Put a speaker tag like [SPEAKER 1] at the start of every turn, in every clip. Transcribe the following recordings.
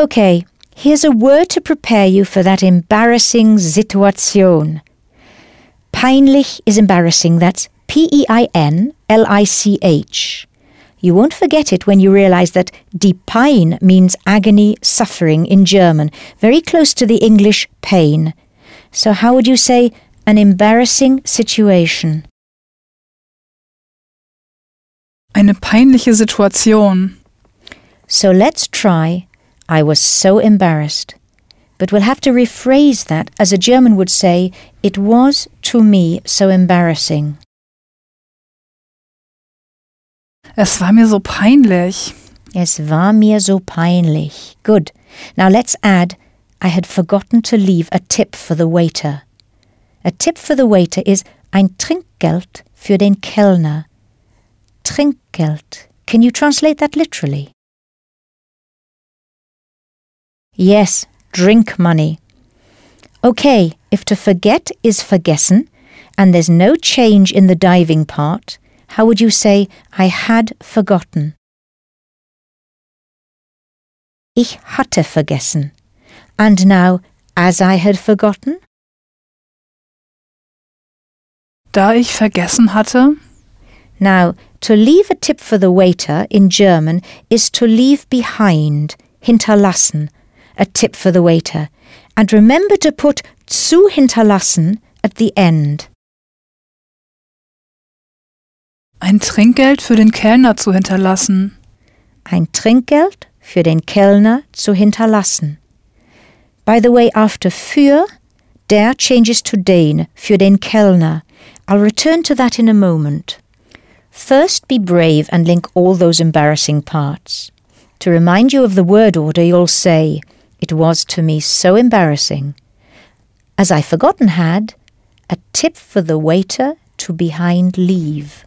[SPEAKER 1] Okay, here's a word to prepare you for that embarrassing Situation. Peinlich is embarrassing. That's P-E-I-N-L-I-C-H. You won't forget it when you realize that die Pein means agony, suffering in German, very close to the English pain. So how would you say an embarrassing situation?
[SPEAKER 2] Eine peinliche Situation.
[SPEAKER 1] So let's try, I was so embarrassed. But we'll have to rephrase that, as a German would say, it was to me so embarrassing.
[SPEAKER 2] Es war mir so peinlich.
[SPEAKER 1] Es war mir so peinlich. Good. Now let's add, I had forgotten to leave a tip for the waiter. A tip for the waiter is ein Trinkgeld für den Kellner. Trinkgeld. Can you translate that literally? Yes, drink money. Okay, if to forget is vergessen, and there's no change in the diving part, how would you say, I had forgotten? Ich hatte vergessen. And now, as I had forgotten?
[SPEAKER 2] Da ich vergessen hatte.
[SPEAKER 1] Now, to leave a tip for the waiter in German is to leave behind, hinterlassen, a tip for the waiter. And remember to put zu hinterlassen at the end.
[SPEAKER 2] Ein Trinkgeld für den Kellner zu hinterlassen.
[SPEAKER 1] Ein Trinkgeld für den Kellner zu hinterlassen. By the way, after für, der changes to den, für den Kellner. I'll return to that in a moment. First, be brave and link all those embarrassing parts. To remind you of the word order, you'll say, it was to me so embarrassing. As I forgotten had, a tip for the waiter to behind leave.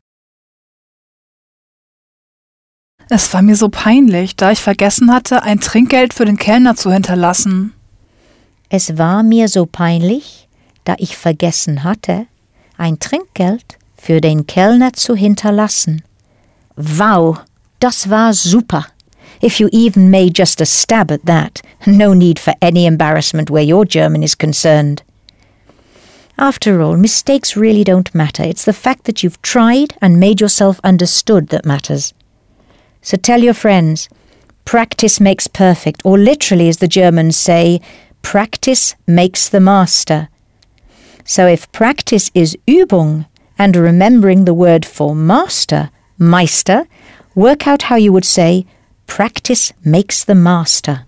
[SPEAKER 2] Es war mir so peinlich, da ich vergessen hatte, ein Trinkgeld für den Kellner zu hinterlassen.
[SPEAKER 1] Es war mir so peinlich, da ich vergessen hatte, ein Trinkgeld für den Kellner zu hinterlassen. Wow, das war super. If you even made just a stab at that, no need for any embarrassment where your German is concerned. After all, mistakes really don't matter. It's the fact that you've tried and made yourself understood that matters. So tell your friends, practice makes perfect, or literally, as the Germans say, practice makes the master. So if practice is Übung, and remembering the word for master, Meister, work out how you would say, practice makes the master.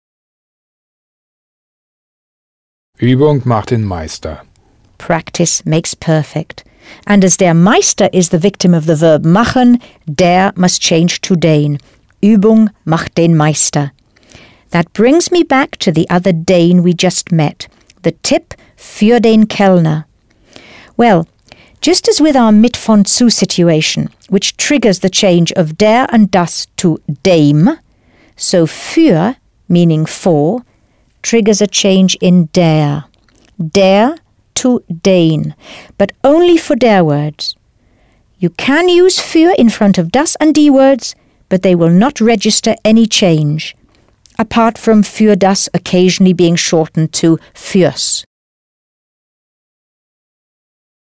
[SPEAKER 3] Übung macht den Meister.
[SPEAKER 1] Practice makes perfect. And as der Meister is the victim of the verb machen, der must change to den. Übung macht den Meister. That brings me back to the other den we just met, the tip für den Kellner. Well, just as with our mit von zu situation, which triggers the change of der and das to dem, so für, meaning for, triggers a change in der. Der to den, but only for der words. You can use für in front of das and die words, but they will not register any change, apart from für das occasionally being shortened to fürs.